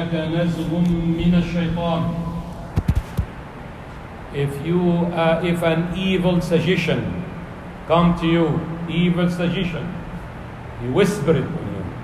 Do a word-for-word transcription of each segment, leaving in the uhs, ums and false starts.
ينزغنك نزغ من الشيطان. If you, uh, if an evil suggestion come to you, evil suggestion, you whisper it to you.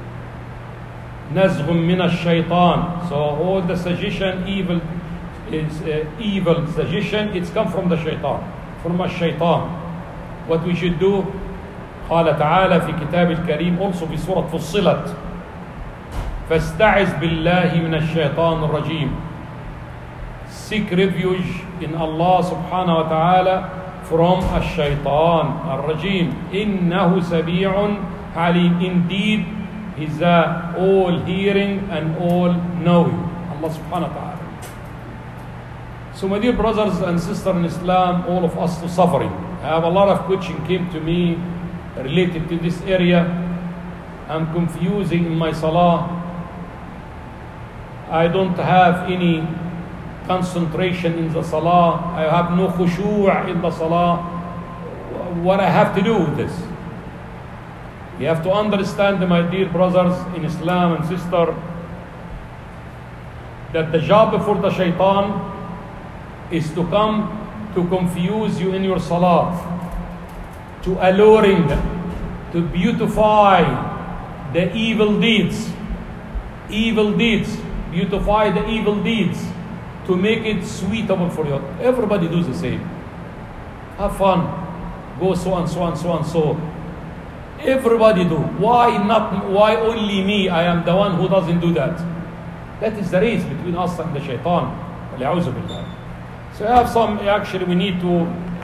نزغ من الشيطان. So all the suggestion, evil is uh, evil suggestion. It's come from the shaitan, from a shaitan. What we should do? قال تعالى في كتاب الكريم, also في سورة فصلت, فاستعذ بالله من الشيطان الرجيم. Seek refuge in Allah subhanahu wa ta'ala from الشيطان الرجيم. إنه سميع عليم. Indeed, He's uh, all hearing and all knowing. Allah subhanahu wa ta'ala. So my dear brothers and sisters in Islam, all of us are suffering. I have a lot of questions came to me related to this area. I'm confusing in my salah. I don't have any concentration in the salah. I have no khushu' in the salah. What I have to do with this? You have to understand, my dear brothers in Islam and sisters, that the job for the shaitan is to come to confuse you in your salah, to alluring, to beautify the evil deeds, evil deeds, beautify the evil deeds, to make it suitable for you. Everybody does the same. Have fun, go so and so and so and so. Everybody do. Why not? Why only me? I am the one who doesn't do that. That is the race between us and the shaitan. So I have some, actually we need to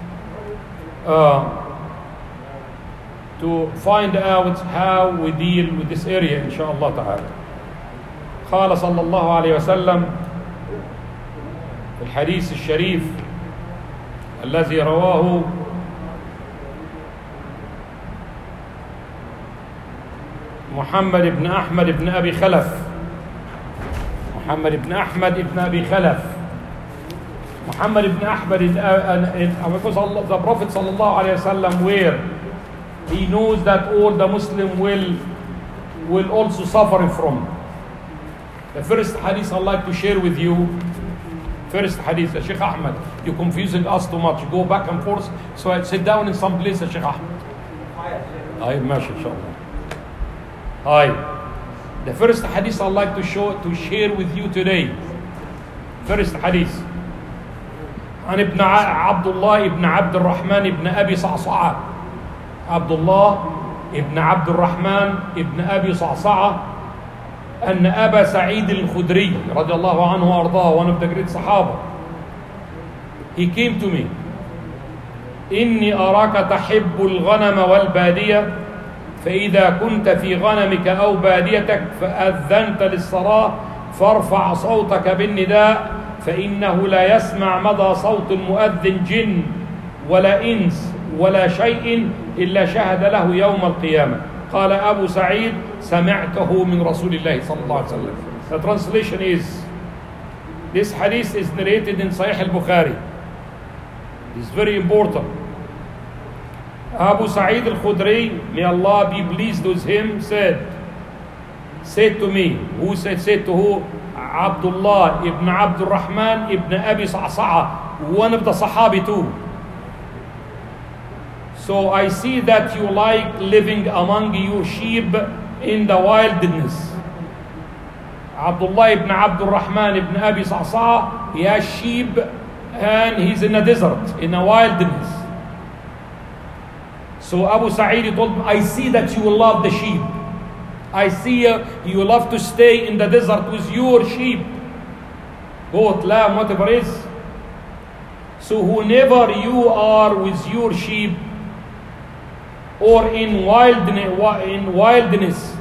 uh, to find out how we deal with this area, inshallah ta'ala. قال صلى الله عليه وسلم في الحديث الشريف الذي رواه محمد بن أحمد بن أبي خلف محمد بن أحمد بن أبي خلف Muhammad ibn Ahmad, because the Prophet sallallahu alaihi wasallam, where he knows that all the Muslim will will also suffer from. The first hadith I'd like to share with you, first hadith, Sheikh Ahmad, you're confusing us too much. Go back and forth. So I sit down in some place, Sheikh Ahmad. Hi, mashallah. Hi. The first hadith I'd like to show to share with you today. First hadith. عن ابن عبد الله ابن عبد الرحمن ابن أبي صعصعة. عبد الله ابن عبد الرحمن ابن أبي صعصعة أن أبا سعيد الخدري رضي الله عنه وأرضاه, one of the great Sahaba, he came to me. إني أراك تحب الغنم والبادية فإذا كنت في غنمك أو باديتك فأذنت للصلاة فارفع صوتك بالنداء فإنه لا يسمع مدى صوت المؤذن جن ولا إنس ولا شيء إلا شهد له يوم القيامة. قال أبو سعيد سمعته من رسول الله صلى الله عليه وسلم. The translation is, this hadith is narrated in Sahih al-Bukhari. It's very important. Abu Sa'id al-Khudri, may Allah be pleased with him, said, said to me, who said, said to who? Abdullah ibn Abdul Rahman ibn Abi Sa'sa'a, one of the Sahabi too. So I see that you like living among your sheep in the wilderness. Abdullah ibn Abdul Rahman ibn Abi Sa'sa'a, he has sheep and he's in a desert, in a wilderness. So Abu Sa'id told me, I see that you will love the sheep. I see uh, you love to stay in the desert with your sheep, goat, lamb, whatever it is. So whenever you are with your sheep or in wilderness, in wilderness,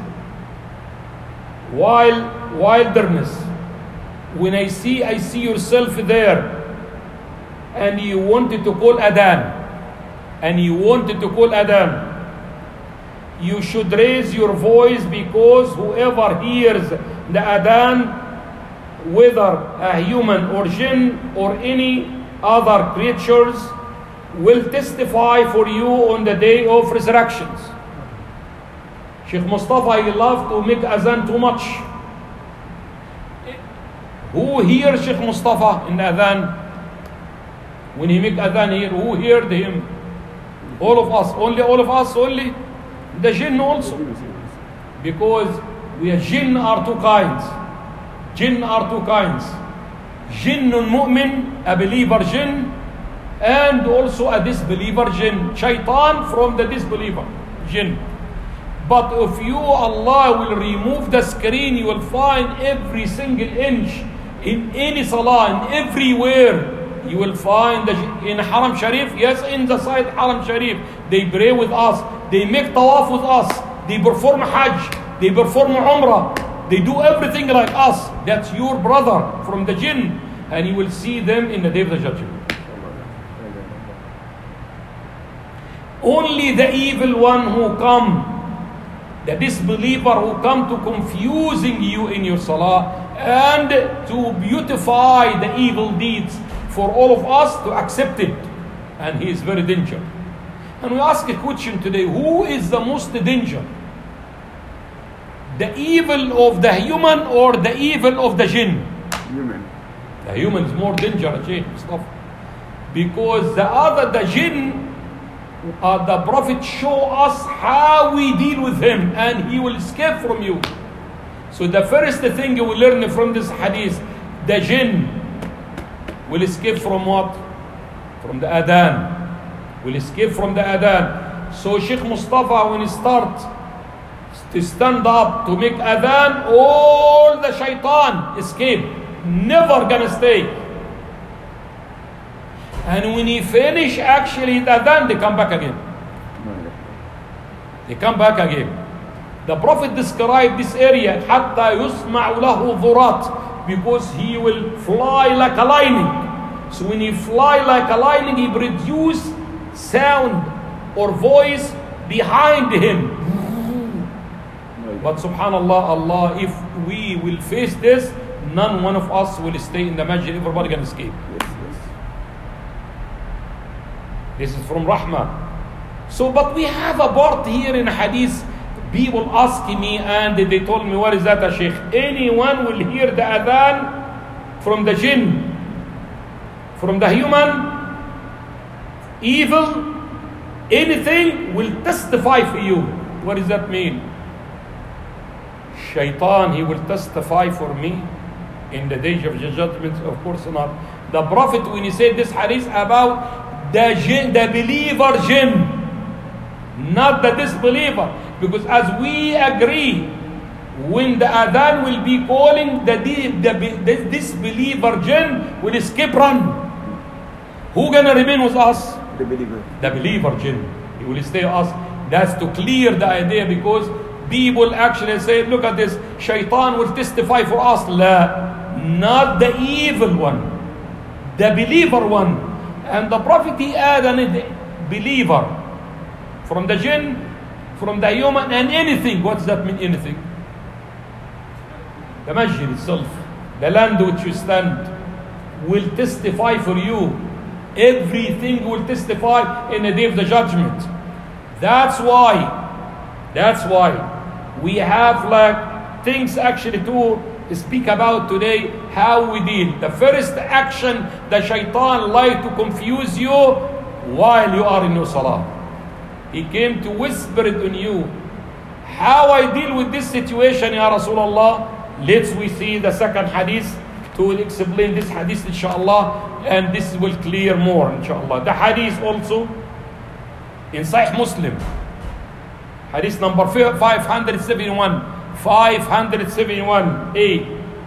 wild wilderness, when I see I see yourself there, and you wanted to call adhan, and you wanted to call adhan. You should raise your voice, because whoever hears the adhan, whether a human or jinn or any other creatures, will testify for you on the day of resurrections. Sheikh Mustafa, he loved to make adhan too much. Who hears Sheikh Mustafa in Adhan? When he make Adhan here, who heard him? All of us. Only all of us? Only? The jinn also. Because we are jinn are two kinds. Jinn are two kinds. Jinnun mu'min, a believer jinn, and also a disbeliever jinn. Shaitan from the disbeliever jinn. But if you, Allah will remove the screen, you will find every single inch in any salah, in everywhere. You will find the, in Haram Sharif, yes, in the side Haram Sharif, they pray with us, they make tawaf with us, they perform Hajj, they perform Umrah, they do everything like us. That's your brother from the jinn, and you will see them in the day of the judgment. Only the evil one who come, the disbeliever who come to confusing you in your salah and to beautify the evil deeds for all of us to accept it. And he is very dangerous. And we ask a question today, who is the most danger? The evil of the human or the evil of the jinn? Human. The human is more dangerous, Mustafa. Because the other, the jinn, Uh, the Prophet show us how we deal with him, and he will escape from you. So the first thing you will learn from this hadith, the jinn will escape from what? From the adhan. Will escape from the adhan. So Sheikh Mustafa, when he start to stand up to make adhan, all the shaitan escape. Never gonna stay. And when he finish actually the adhan, they come back again. They come back again. The Prophet described this area, حَتَّى يُسْمَعُ لَهُ ضُرَاتٍ, because he will fly like a lightning. So when he fly like a lightning, he produce sound or voice behind him. But subhanallah, Allah, if we will face this, none one of us will stay in the masjid. Everybody can escape. This is from Rahmah. So, but we have a part here in hadith. People asking me, and they told me, what is that, a sheikh? Anyone will hear the adhan from the jinn, from the human, evil, anything will testify for you. What does that mean? Shaitan, he will testify for me in the day of judgment? Of course not. The Prophet, when he said this hadith about the jinn, the believer jinn, not the disbeliever, because as we agree, when the adhan will be calling, the, the, the disbeliever jinn will escape, run. Who gonna remain with us? The believer. The believer jinn. He will stay with us. That's to clear the idea, because people actually say, look at this, shaitan will testify for us. La, not the evil one, the believer one. And the Prophet, he added a believer from the jinn, from the human, and anything. What does that mean, anything? The masjid itself, the land which you stand, will testify for you. Everything will testify in the day of the judgment. That's why, that's why we have like things actually to speak about today, how we deal. The first action, the shaitan like to confuse you while you are in your salah. He came to whisper it on you. How I deal with this situation, Ya Rasulullah? Let's we see the second hadith to explain this hadith, inshallah, and this will clear more, inshallah. The hadith also in Sahih Muslim, hadith number five hundred seventy-one. five hundred seventy-one A.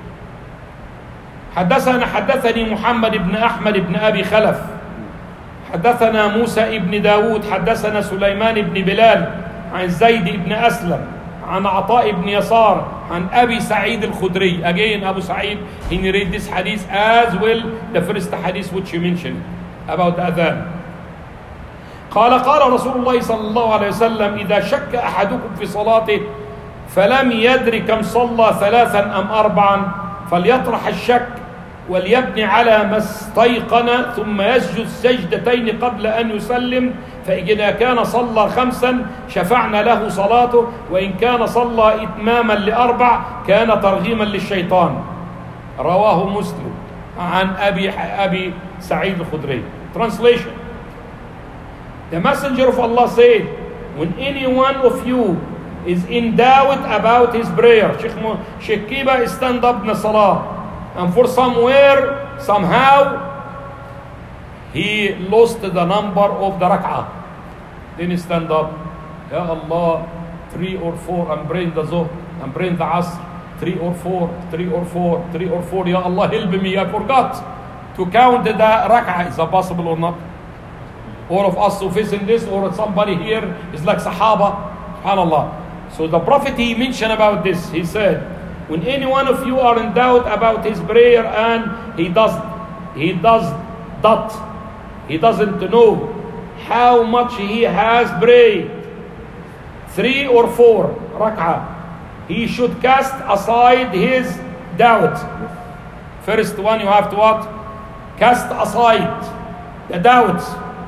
حدثنا حدثني محمد بن أحمد بن أبي خلف حدثنا موسى بن داود حدثنا سليمان بن بلال عن زيد بن أسلم عن عطاء بن يسار عن أبي سعيد الخدري. Again, Abu Sa'id, he narrated this hadith as well, the first hadith which you mentioned about the adhan. قال قال رسول الله صلى الله عليه وسلم إذا شك أحدكم في صلاته فلم يدر كم صلى ثلاثا أم أربعا فليطرح الشك وليبني على ما استيقن ثم يسجد سجدتين قبل أن يسلم فإذا كان صلى خمسا شفعنا له صلاته وإن كان صلى إتماما لأربع كان ترغيما للشيطان. رواه مسلم عن أبي أبي سعيد الخدري. Translation: the Messenger of Allah said, when any one of you is in doubt about his prayer, Sheikh, Sheikh Kiba stand up in the salah, and for somewhere, somehow, he lost the number of the rak'ah. Then he stand up, Ya Allah, three or four, I'm praying the Zuhr, I'm praying the Asr, three or four, three or four, three or four, Ya Allah, help me, I forgot to count the rak'ah. Is that possible or not? All of us who facing this, or somebody here is like Sahaba, subhanallah. So the Prophet, he mentioned about this, he said, when any one of you are in doubt about his prayer and he does, he does that, he doesn't know how much he has prayed, three or four rak'ah, he should cast aside his doubt. First one, you have to what? Cast aside the doubt.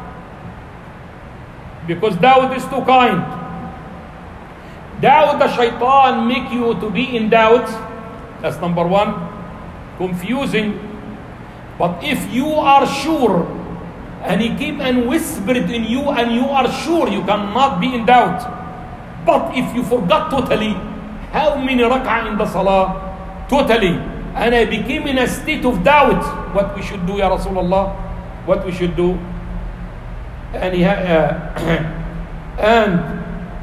Because doubt is too kind. Doubt, the shaitan make you to be in doubt. That's number one. Confusing. But if you are sure, and he came and whispered in you, and you are sure, you cannot be in doubt. But if you forgot totally, how many rak'ah in the salah? Totally. And I became in a state of doubt. What we should do, Ya Rasulullah? What we should do? And he, uh, and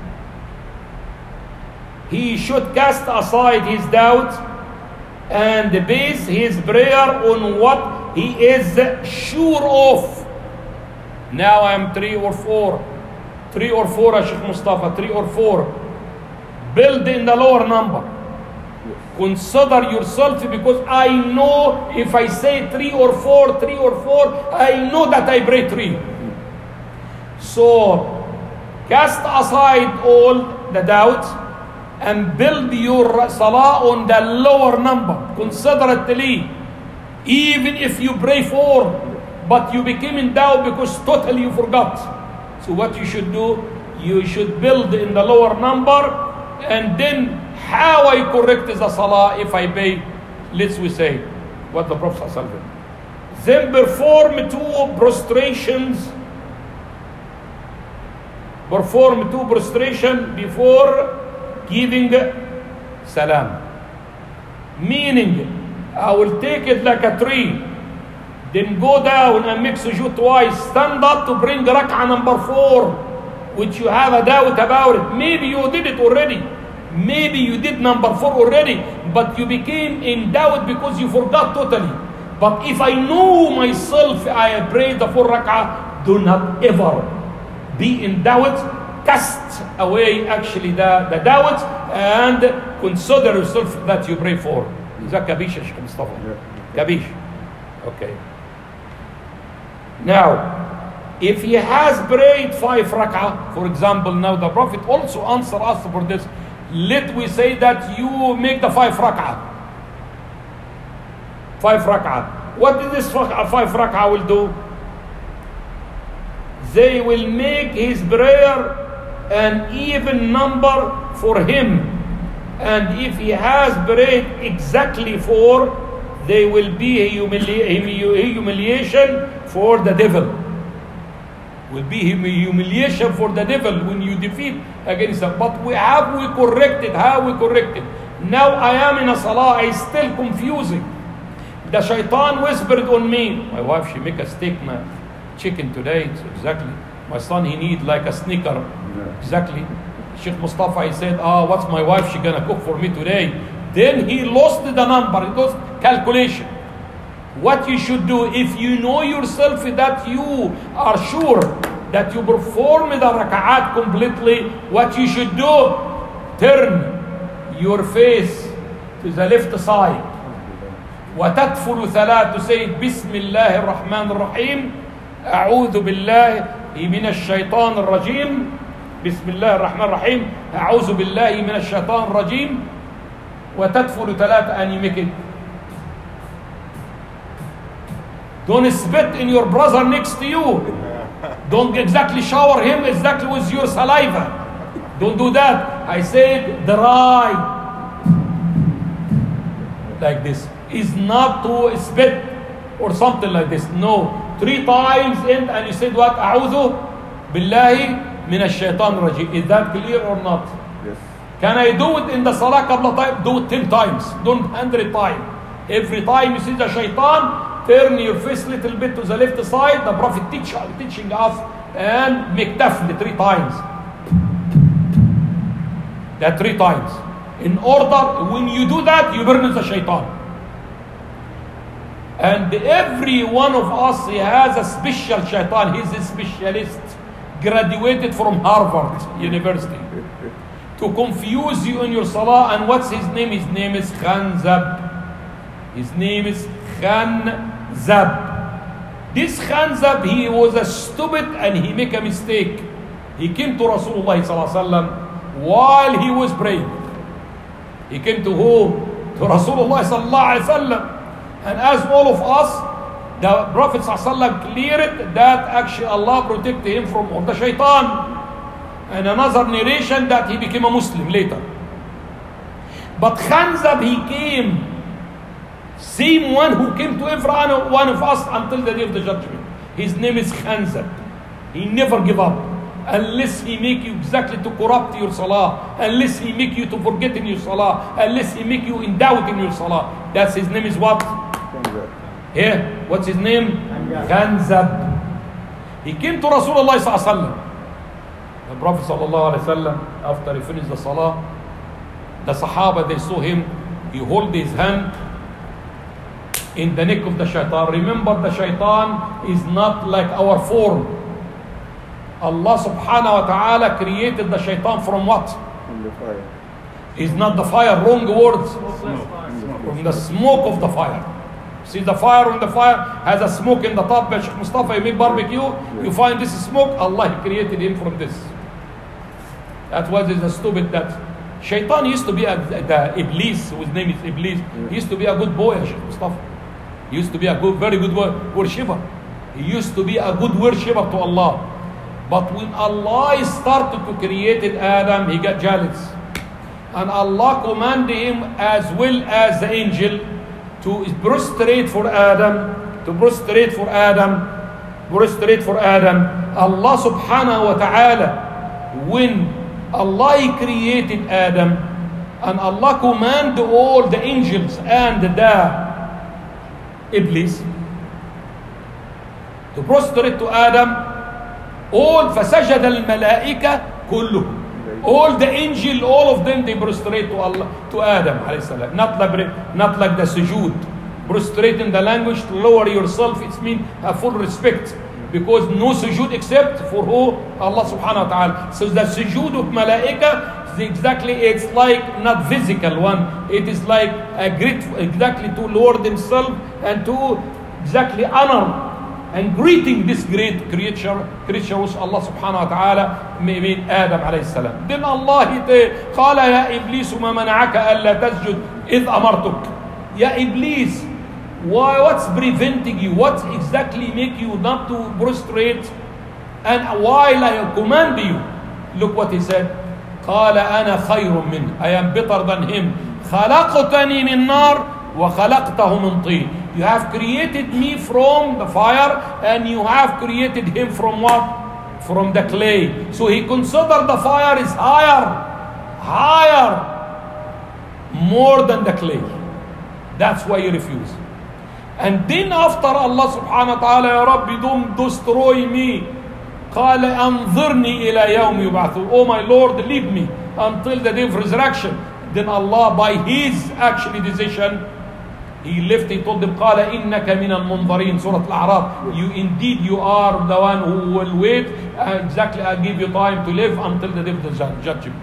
he should cast aside his doubt and base his prayer on what he is sure of. Now I am three or four, three or four, Sheikh Mustafa, three or four. Build in the lower number. Consider yourself, because I know if I say three or four, three or four, I know that I pray three. So cast aside all the doubts and build your salah on the lower number. Considerately, even if you pray four, but you became in doubt because totally you forgot. So what you should do, you should build in the lower number, and then how I correct the salah if I pay, let's we say, what the Prophet said. Then perform two prostrations. Perform two prostration before giving salam. Meaning, I will take it like a tree, then go down and make sujood twice, stand up to bring rak'ah number four, which you have a doubt about it. Maybe you did it already. Maybe you did number four already, but you became in doubt because you forgot totally. But if I know myself, I prayed the four rak'ah, do not ever be in doubt. Cast away actually the, the doubt and consider yourself that you pray for. Is that kabish, Sheikh Mustafa? Kabish. Okay. Now, if he has prayed five rak'ah, for example, now the Prophet also answered us for this. Let we say that you make the five rak'ah. Five rak'ah. What did this five rak'ah will do? They will make his prayer an even number for him. And if he has prayed exactly four, they will be a humili- humiliation for the devil. Will be humiliation for the devil when you defeat against him. But we have we corrected, how we corrected. Now I am in a salah, I still confusing. The shaitan whispered on me. My wife, she make a steak, man. Chicken today, so exactly. My son, he need like a snicker. Yeah. Exactly. Sheikh Mustafa, he said, ah, oh, what's my wife, she gonna cook for me today? Then he lost the number, it was calculation. What you should do, if you know yourself that you are sure that you perform the raka'at completely, what you should do, turn your face to the left side. وتدفل ثلاث, to say بسم الله الرحمن الرحيم أعوذ بالله من الشيطان الرجيم بسم الله الرحمن الرحيم أعوذ بالله من الشيطان الرجيم وتدفل ثلاث, and you make it. Don't spit in your brother next to you. Don't exactly shower him exactly with your saliva. Don't do that. I said dry. like this. Is not to spit or something like this. No. Three times in and you said what? أعوذ بالله من الشيطان الرجيم. Is that clear or not? Yes. Can I do it in the salah قبل time? Do it ten times. Don't hundred times. Every time you see the shaitan, turn your face a little bit to the left side. The Prophet teach, teaching us and make tafli three times. That three times. In order, when you do that, you burn the shaitan. And every one of us, he has a special shaitan. He's a specialist, graduated from Harvard University, to confuse you in your salah. And what's his name? His name is Khanzab. His name is Khanzab. This Khanzab, he was a stupid and he make a mistake. He came to Rasulullah sallallahu alaihi wasallam while he was praying. He came to who? To Rasulullah sallallahu alaihi wasallam. And as all of us, the Prophet sallallahu alaihi wasallam cleared that actually Allah protected him from all the shaitan. And another narration that he became a Muslim later. But Khanzab, he came, same one who came to every one of us until the day of the judgment. His name is Khanzab. He never give up. Unless he make you exactly to corrupt your salah. Unless he make you to forget in your salah. Unless he make you in doubt in your salah. That's his name is what? Khanzab. Here, what's his name? Khanzab. He came to Rasulullah sallallahu alaihi wasallam. The Prophet sallallahu alaihi wasallam, after he finished the salah, the Sahaba, they saw him, he hold his hand in the neck of the shaitan. Remember, the shaitan is not like our form. Allah subhanahu wa ta'ala created the shaitan from what? From the fire. Is not the fire, wrong words. Smoke. From the smoke of the fire. See, the fire on the fire has a smoke in the top. By Sheikh Mustafa, you make barbecue, you find this smoke. Allah created him from this. That was a stupid that shaitan used to be a, the Iblis, whose name is Iblis. He used to be a good boy, Sheikh Mustafa. He used to be a good, very good worshipper. He used to be a good worshipper to Allah. But when Allah started to create Adam, he got jealous. And Allah commanded him as well as the angel to prostrate for Adam, to prostrate for Adam, prostrate for Adam. Allah subhanahu wa ta'ala, when Allah created Adam, and Allah commanded all the angels and the Iblis to prostrate to Adam, all فسجد الملائكة كلهم, all the angel, all of them, they prostrate to Allah, to Adam alayhi salam. Not like, not like the sujood. Prostrate in the language to lower yourself, it means a full respect. Because no sujood except for who? Allah subhanahu wa ta'ala. So the sujood of malaika, exactly, it's like not physical one. It is like a great, exactly to lower themselves and to exactly honor and greeting this great creature, creature which Allah subhanahu wa ta'ala made Adam alayhi salam. Then Allah قال يا إبليس ما منعك ألا تسجد إذ أمرتك. Ya Iblis, why, what's preventing you? What exactly make you not to prostrate? And while I command you, look what he said. قال أنا خير منه. I am better than him. خلقتني من نار وخلقته من طين. You have created me from the fire and you have created him from what? From the clay. So he considered the fire is higher, higher, more than the clay. That's why he refused. And then after Allah subhanahu wa ta'ala, Ya Rabbi, don't destroy me. قال أنظرني إلى يوم يبعثون. Oh my Lord, leave me until the day of resurrection. Then Allah, by his actually decision, he left, he told them, قال إنك من المنظرين, Surah Al-A'raf. You indeed, you are the one who will wait. Uh, exactly, I give you time to live until the day of the judgment.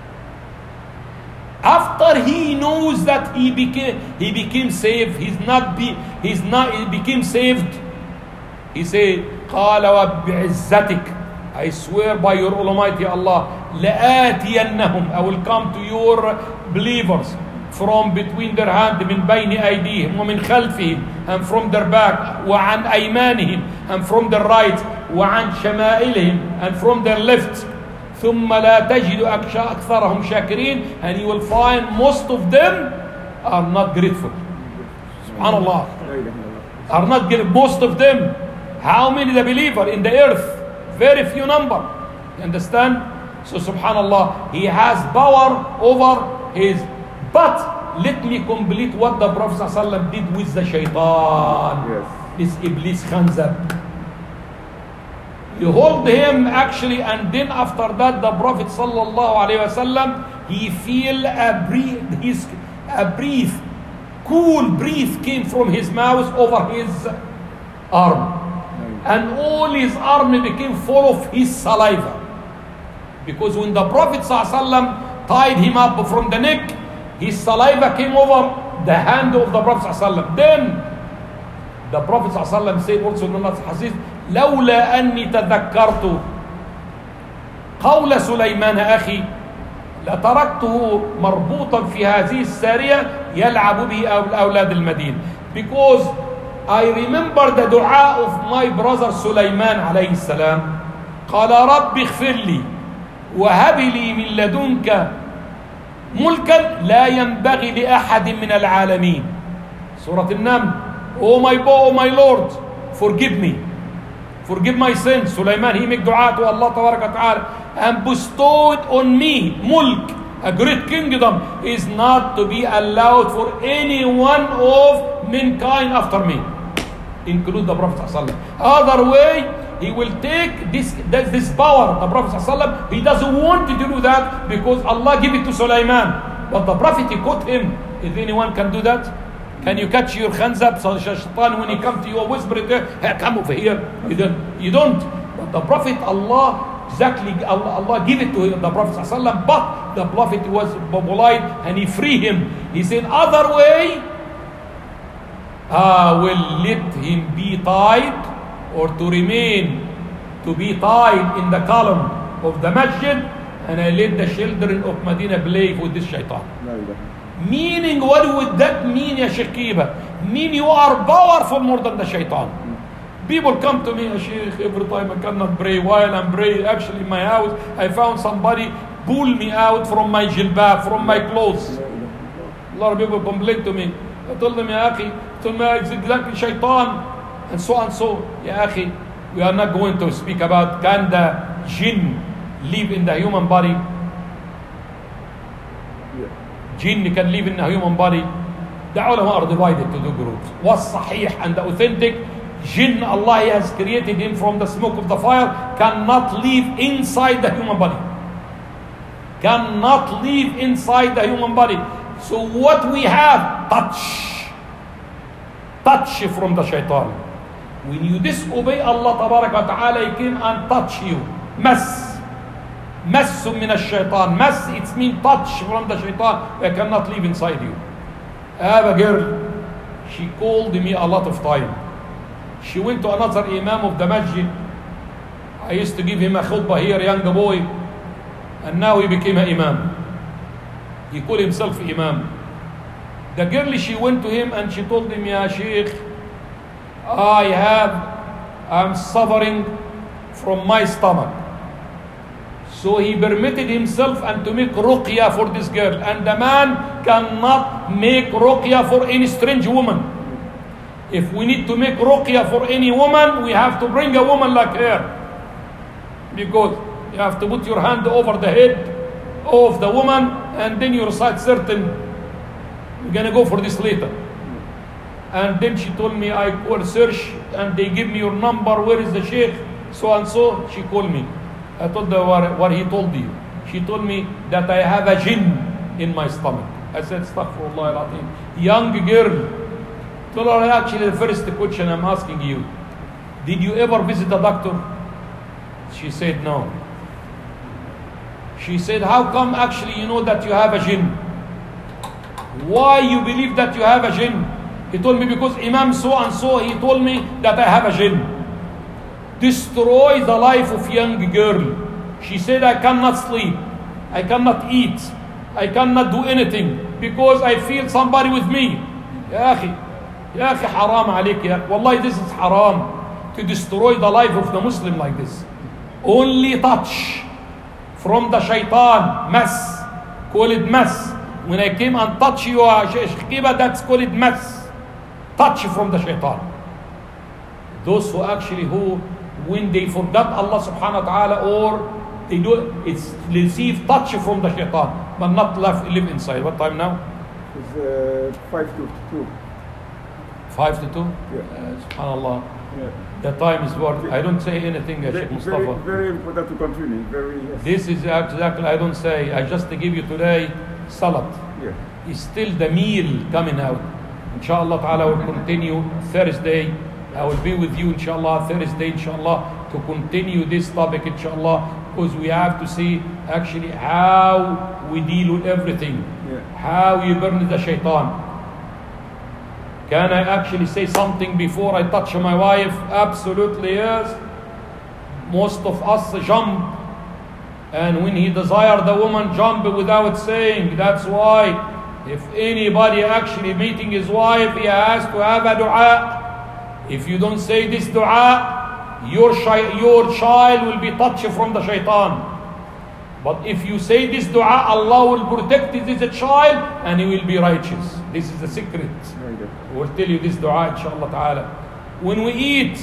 After he knows that he became he became saved, he's not be he's not he became saved. He said, قال وبعزتك, I swear by your Almighty Allah, لآتينهم, I will come to your believers from between their hand, من بين أيديهم ومن خلفهم, and from their back, وعن أيمانهم, and from their right, وعن شمائلهم, and from their left. ثم لا تجد أكثرهم شاكرين, and you will find most of them are not grateful. Subhanallah. لا إله إلا الله. Are not grateful. Most of them. How many the believer in the earth? Very few number. You understand? So subhanallah, he has power over his. But let me complete what the Prophet ﷺ did with the shaitan. Yes. This Iblis Khanzab. You hold him actually, and then after that the Prophet sallallahu alaihi wasallam, he feel a breath, his a breath, cool breath came from his mouth over his arm, and all his arm became full of his saliva. Because when the Prophet sallallahu alaihi wasallam tied him up from the neck, his saliva came over the hand of the Prophet sallallahu alaihi wasallam. Then the Prophet sallallahu alaihi wasallam said also in another hadith, لولا أني تذكرت قول سليمان أخي لتركته مربوطا في هذه السارية يلعب به أولاد المدينة. Because I remember the dua of my brother Sulaiman عليه السلام. قال رب اغفر لي وهب لي من لدنك ملكا لا ينبغي لأحد من العالمين. سورة النمل. Oh my boy, oh my Lord, forgive me. Forgive my sins. Sulaiman, he make dua to Allah Tabaraka Ta'ala and bestowed on me mulk, a great kingdom, is not to be allowed for any one of mankind after me, include the Prophet ﷺ. Other way, he will take this, this power, the Prophet ﷺ, he doesn't want to do that because Allah give it to Sulaiman. But the Prophet, he caught him. If anyone can do that, can you catch your khanzab, shaitan, when he come to you, whisper it there, hey, come over here. You don't. You don't. But the Prophet, Allah, exactly, Allah, Allah give it to the Prophet ﷺ, but the Prophet was polite and he free him. He said, other way, I will let him be tied or to remain, to be tied in the column of the masjid, and I let the children of Medina play with this shaitan. لا إله. Meaning, what would that mean, Ya Sheikh Kiba? Mean you are powerful more than the shaitan. People come to me, Ya Sheikh, every time I cannot pray. While I'm praying, actually in my house, I found somebody pull me out from my jilbab, from my clothes. A lot of people complain to me. I told them, Ya Akhi, I told them, it's exactly shaitan, and so and so. Ya Akhi, we are not going to speak about can the jinn live in the human body. Jinn can live in a human body. The ulama are divided to two groups. What's sahih and the authentic? Jinn, Allah has created him from the smoke of the fire, cannot live inside the human body. Cannot live inside the human body. So what we have, touch. Touch from the shaitan. When you disobey Allah Tabaraka Ta'ala, he came and touch you. Mas. Mass min al-shaitan. Mass, it means touch from the shaitan. I cannot live inside you. I have a girl. She called me a lot of time. She went to another imam of the masjid. I used to give him a khutbah here, young boy. And now he became an imam. He called himself imam. The girl, she went to him and she told him, Ya Sheikh, I have, I'm suffering from my stomach. So he permitted himself and to make ruqya for this girl. And the man cannot make ruqya for any strange woman. If we need to make ruqya for any woman, we have to bring a woman like her. Because you have to put your hand over the head of the woman and then you recite certain. We're going to go for this later. And then she told me, I call search and they give me your number. Where is the sheikh? So and so. She called me. I told her what, what he told you. She told me that I have a jinn in my stomach. I said, Astaghfirullah al-Azim. Young girl. Told her, actually, the first question I'm asking you, did you ever visit a doctor? She said, no. She said, how come actually you know that you have a jinn? Why you believe that you have a jinn? He told me, because Imam so and so, he told me that I have a jinn. Destroy the life of young girl. She said, I cannot sleep. I cannot eat. I cannot do anything because I feel somebody with me. Ya akhi, ya akhi, haram alayk ya. Wallahi, this is haram. To destroy the life of the Muslim like this. Only touch from the shaitan, mas. Call it mas. when I came and touch you, uh, Sheikh Kiba, that's called mess. Touch from the shaitan. Those who actually, who, when they forgot Allah subhanahu wa ta'ala, or they do, it's receive touch from the shaitan, but not live, live inside. What time now? It's uh, five to two. Five to two? Yeah. Uh, SubhanAllah. Yeah. The time is worth. I don't say anything, uh, Very, Sheikh very, Mustafa. very important to continue. Very. Yes. This is exactly, I don't say, I just give you today salat. Yeah. It's still the meal coming out. Inshallah ta'ala will continue Thursday. I will be with you inshallah Thursday inshallah to continue this topic inshallah, because we have to see actually how we deal with everything. Yeah. How you burn the shaitan. Can I actually say something before I touch my wife? Absolutely yes. Most of us jump, and when he desire the woman, jump without saying. That's why if anybody actually meeting his wife, he has to have a dua. If you don't say this dua, your, shi- your child will be touched from the shaitan. But if you say this dua, Allah will protect this child and he will be righteous. This is the secret. Very good. We'll tell you this dua inshallah ta'ala. When we eat,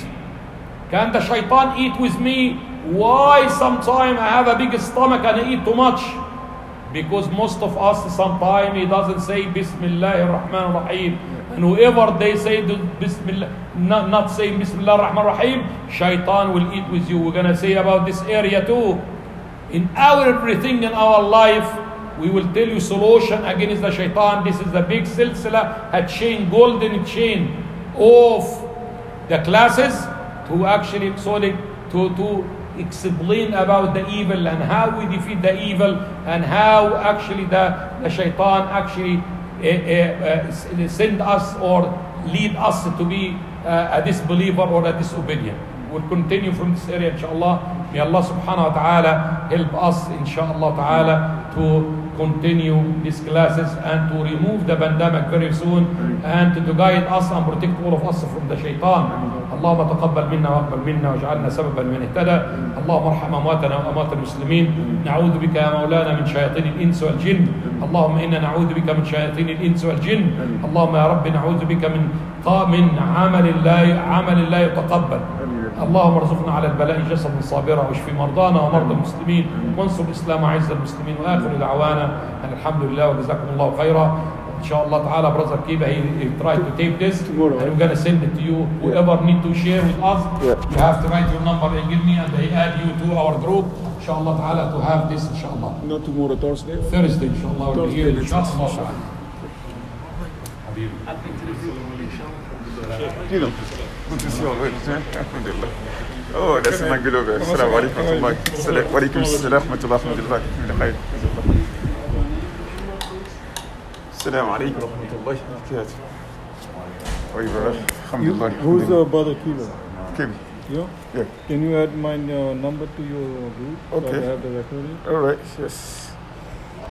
can the shaitan eat with me? Why sometimes I have a big stomach and I eat too much? Because most of us sometimes he doesn't say Bismillah ar-Rahman ar-Rahim. And whoever they say the Bismillah, not, not say Bismillah ar-Rahman ar-Rahim, shaitan will eat with you. We're going to say about this area too. In our everything in our life, we will tell you solution against the shaitan. This is the big silsila, a chain, golden chain of the classes to actually sorry, to, to explain about the evil and how we defeat the evil and how actually the, the shaitan actually uh, uh, uh, send us or lead us to be uh, a disbeliever or a disobedient. We'll continue from this area inshallah. May Allah subhanahu wa ta'ala help us inshallah ta'ala to continue these classes and to remove the pandemic very soon and to guide us and protect all of us from the shaitan. اللهم تقبل منا واقبل منا واجعلنا سببا من اهتدى. اللهم ارحم امواتنا واموات المسلمين. نعوذ بك يا مولانا من شياطين الانس والجن. اللهم انا نعوذ بك من شياطين الانس والجن. اللهم يا رب نعوذ بك من من عمل لا عمل لا يتقبل. اللهم ارزقنا على البلاء جسدا صابرا واشف مرضانا ومرضى المسلمين وانصر الاسلام وعز المسلمين واخر دعوانا ان الحمد لله وجزاكم الله خيرا. Inshallah ta'ala, Brother Kiba, he, he tried to tape this Tomorrow, and we're going to send it to you. Whoever need to share with us, Yeah. you have to write your number and give me and they add you to our group. Inshallah ta'ala to have this inshallah. Not tomorrow, Thursday. Thursday inshallah we'll be here. Thursday, Inshallah ta'ala. You know, good to see you already. Alhamdulillah. Oh, that's my good over. Assalamu alaikum wa rahmatullahi. Assalamu alaikum wa rahmatullahi. Assalamu alaikum wa rahmatullahi wa barakatuh. Oh, brother. Alhamdulillah. Who's uh, Brother Kiba? Kim. You? Yeah. Can you add my uh, number to your group? So Okay. I have the recording. All right. Yes.